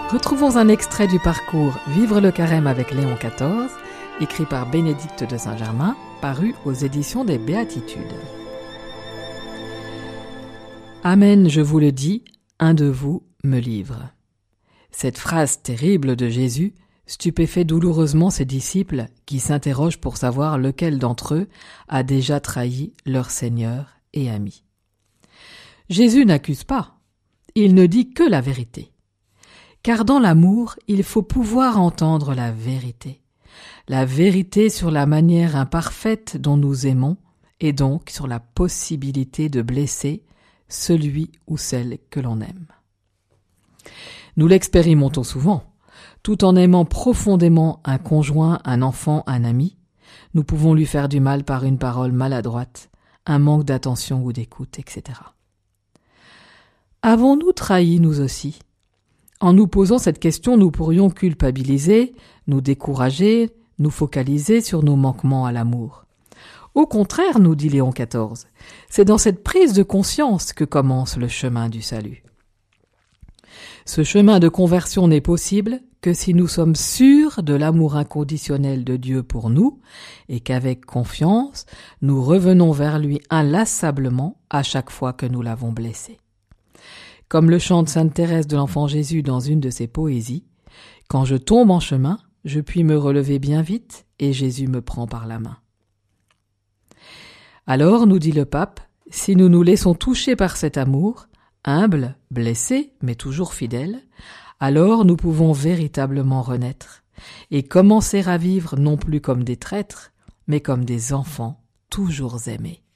Retrouvons un extrait du parcours Vivre le Carême avec Léon XIV, écrit par Bénédicte de Saint-Germain, paru aux éditions des Béatitudes. Amen, je vous le dis, un de vous me livre. Cette phrase terrible de Jésus stupéfait douloureusement ses disciples qui s'interrogent pour savoir lequel d'entre eux a déjà trahi leur Seigneur et ami. Jésus n'accuse pas, il ne dit que la vérité. Car dans l'amour, il faut pouvoir entendre la vérité sur la manière imparfaite dont nous aimons et donc sur la possibilité de blesser celui ou celle que l'on aime. Nous l'expérimentons souvent. Tout en aimant profondément un conjoint, un enfant, un ami, nous pouvons lui faire du mal par une parole maladroite, un manque d'attention ou d'écoute, etc. Avons-nous trahi nous aussi ? En nous posant cette question, nous pourrions culpabiliser, nous décourager, nous focaliser sur nos manquements à l'amour. Au contraire, nous dit Léon XIV, c'est dans cette prise de conscience que commence le chemin du salut. Ce chemin de conversion n'est possible que si nous sommes sûrs de l'amour inconditionnel de Dieu pour nous et qu'avec confiance, nous revenons vers lui inlassablement à chaque fois que nous l'avons blessé. Comme le chante Sainte Thérèse de l'Enfant Jésus dans une de ses poésies, « Quand je tombe en chemin, je puis me relever bien vite et Jésus me prend par la main. » Alors, nous dit le pape, si nous nous laissons toucher par cet amour, humble, blessé, mais toujours fidèle, alors nous pouvons véritablement renaître et commencer à vivre non plus comme des traîtres, mais comme des enfants toujours aimés.